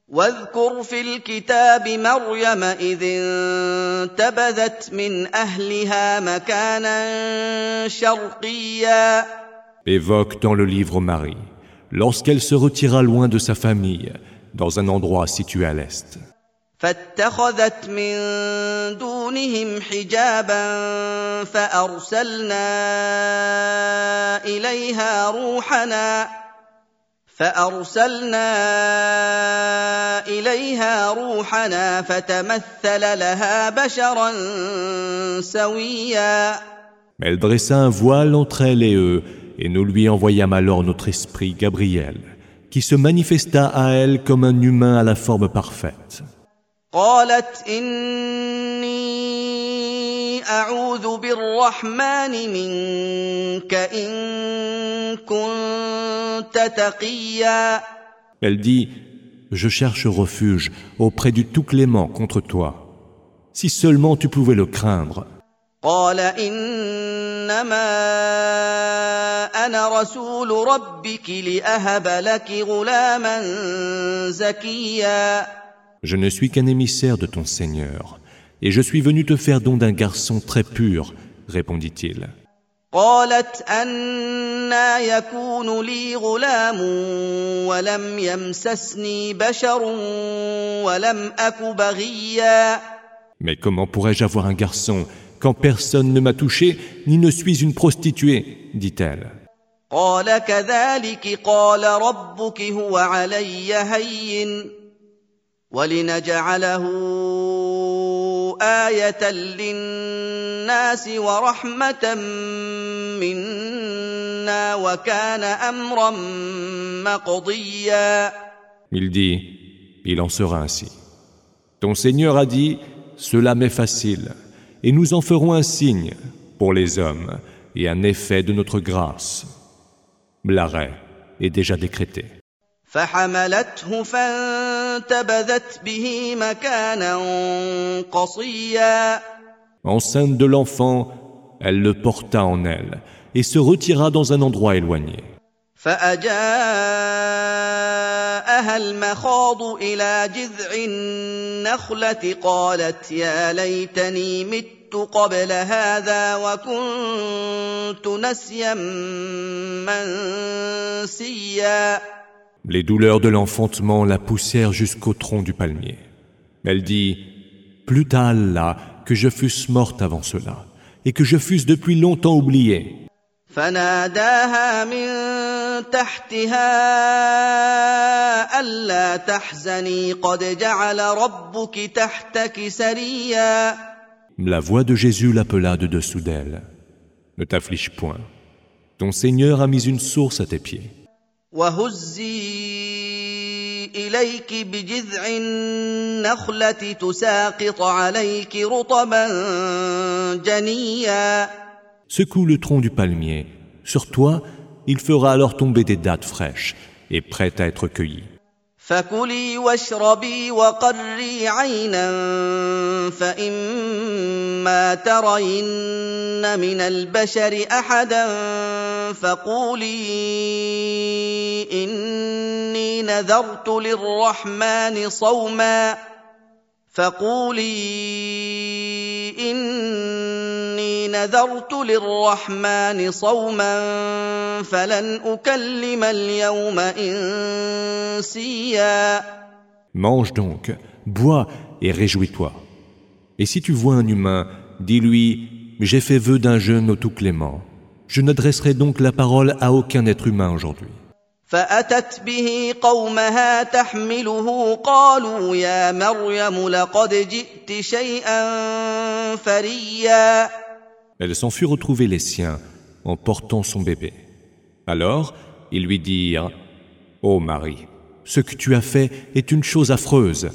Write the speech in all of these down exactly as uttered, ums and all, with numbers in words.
واذكر في الكتاب مريم إذ انتبذت من أهلها مكانا شرقيا. Évoque dans le livre Marie, lorsqu'elle se retira loin de sa famille, dans un endroit situé à l'est. فاتخذت من دونهم حجابا فأرسلنا إليها روحنا فأرسلنا إليها روحنا فتمثل لها بشرا سويا. Elle dressa un voile entre elle et eux, et nous lui envoyâmes alors notre esprit Gabriel, qui se manifesta à elle comme un humain à la forme parfaite. قالت إني أعوذ بالرحمن منك إن كنت تقيا. Elle dit, je cherche refuge auprès du Tout-Clément contre toi, si seulement tu pouvais le craindre. قال إنما أنا رسول ربك لأهب لك غلاما زكيا. Je ne suis qu'un émissaire de ton Seigneur, et je suis venu te faire don d'un garçon très pur, répondit-il. قالت أنى يكون لي غلام ولم يمسسني بشر ولم أك بغيا. Mais comment pourrais-je avoir un garçon quand personne ne m'a touché, ni ne suis une prostituée, dit-elle. قال كذلك قال ربك هو علي هين ولنجعله آية للناس ورحمة منا وكان أمرا مقضيا. Il dit, il en sera ainsi. Ton Seigneur a dit, cela m'est facile, et nous en ferons un signe pour les hommes et un effet de notre grâce. L'arrêt est déjà décrété. فحملته فانتبذت به مكانا قصيا. Enceinte de l'enfant, elle le porta en elle et se retira dans un endroit éloigné. فأجاءها المخاض إلى جذع النخلة قالت يا ليتني مت قبل هذا وكنت نسيا منسيا. Les douleurs de l'enfantement la poussèrent jusqu'au tronc du palmier. Elle dit, plût à Allah que je fusse morte avant cela, et que je fusse depuis longtemps oubliée. فناداها من تحتها ألا تحزني قد جعل ربك تحتك سريا. La voix de Jésus l'appela de dessous d'elle. Ne t'afflige point. Ton Seigneur a mis une source à tes pieds. وهزي إليك بجذع النخلة تساقط عليك رطبا جنيا. Secoue le tronc du palmier. Sur toi, il fera alors tomber des dattes fraîches et prêtes à être cueillies. فكلي واشربي وقري عينا فإما ترين من البشر أحدا فقولي إني نذرت للرحمن صوما فقولي إني نذرت للرحمن صوما فلن أكلم اليوم إنسيا. Mange donc, bois et réjouis-toi. Et si tu vois un humain, dis-lui, j'ai fait vœu d'un jeûne au Tout-Clément. Je n'adresserai donc la parole à aucun être humain aujourd'hui. فأتت به قومها تحمله قالوا يا مريم لقد جئت شيئا فريا. Elle s'en fut retrouver les siens en portant son bébé. Alors, ils lui dirent, ô Marie, ce que tu as fait est une chose affreuse.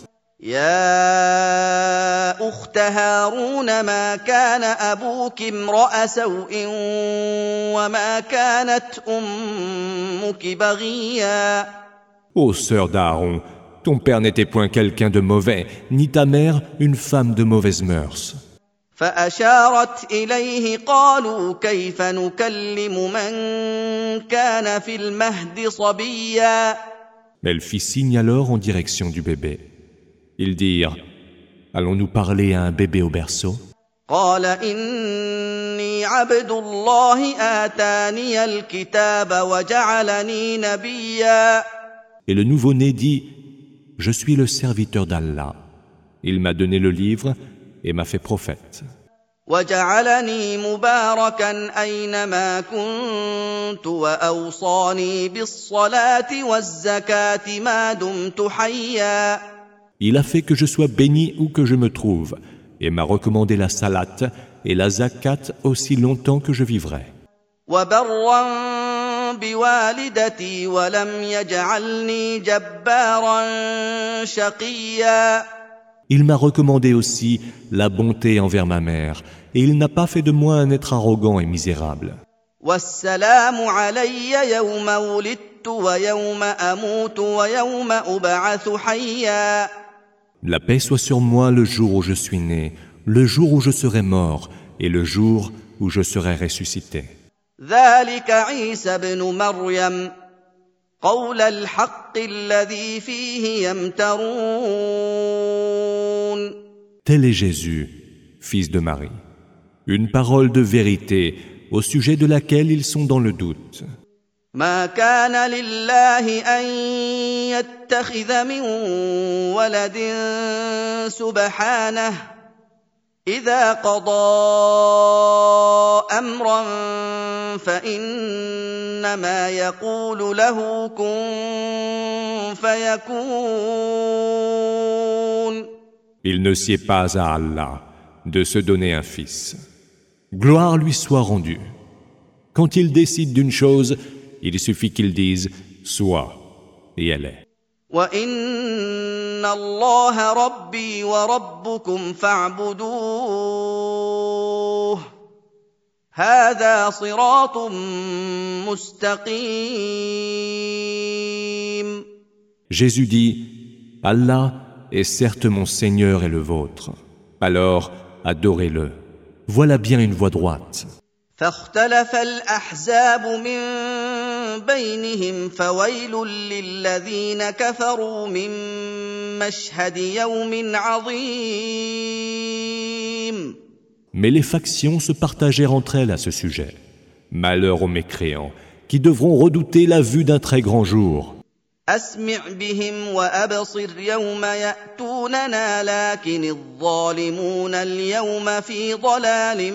يا أخت هارون ما كان أبوك امرأ سوء وما كانت أمك بغيا. Ô sœur d'Aaron, ton père n'était point quelqu'un de mauvais, ni ta mère une femme de mauvaises mœurs. فأشارت إليه قالوا كيف نكلم من كان في المهد صبيا. Elle fit signe alors en direction du bébé. Ils dirent, allons-nous parler à un bébé au berceau? قال إني عبد الله آتاني الكتاب وجعلني نبيا. Et le nouveau-né dit, je suis le serviteur d'Allah. Il m'a donné le livre et m'a fait prophète. وجعلني مباركا أينما كنت وأوصاني بالصلاة والزكاة ما دمت حيا. Il a fait que je sois béni où que je me trouve et m'a recommandé la salat et la zakat aussi longtemps que je vivrai. وبرا بوالدتي ولم يجعلني جبارا شقيا. Il m'a recommandé aussi la bonté envers ma mère, et il n'a pas fait de moi un être arrogant et misérable. والسلام علي يوم ولدت ويوم أموت ويوم أبعث حيا. La paix soit sur moi le jour où je suis né, le jour où je serai mort, et le jour où je serai ressuscité. ذلك عيسى ابن مريم قول الحق الذي فيه يمترون. Tel est Jésus, fils de Marie, une parole de vérité au sujet de laquelle ils sont dans le doute. ما كان لله أن يتخذ من ولد سبحانه إذا قضى أمرا فإنما يقول له كن فيكون. Il ne sied pas à Allah de se donner un fils. Gloire lui soit rendue. Quand il décide d'une chose, il suffit qu'il dise « sois » et elle est. وَإِنَّ اللَّهَ رَبِّي وَرَبُّكُمْ فَاعْبُدُوهُ هَذَا صِرَاطٌ مُسْتَقِيمٌ. Jésus dit « Allah est certes mon Seigneur et le vôtre. Alors, adorez-le. Voilà bien une voie droite. » فاختلف الأحزاب من بينهم فويل للذين كفروا من مشهد يوم عظيم. Mais les factions se partagèrent entre elles à ce sujet. Malheur aux mécréants, qui devront redouter la vue d'un très grand jour. أسمع بهم وأبصر يوم يأتوننا لكن الظالمون اليوم في ضلال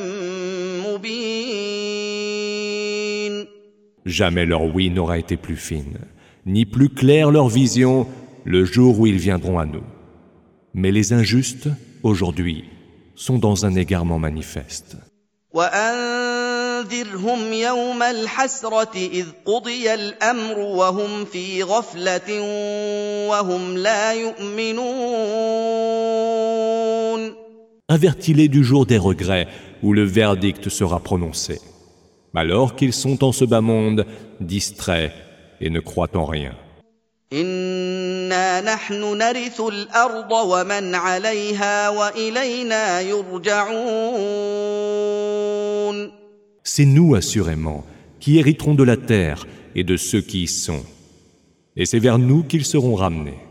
مبين. Jamais leur ouïe n'aura été plus fine, ni plus claire leur vision le jour où ils viendront à nous. Mais les injustes, aujourd'hui, sont dans un égarement manifeste. وأنذرهم يوم الحسرة إذ قضي الأمر وهم في غفلة وهم لا يؤمنون. Avertis-les du jour des regrets où le verdict sera prononcé, alors qu'ils sont en ce bas monde, distraits et ne croient en rien. إنا نحن نرث الأرض ومن عليها وإلينا يرجعون. C'est nous, assurément, qui hériterons de la terre et de ceux qui y sont. Et c'est vers nous qu'ils seront ramenés.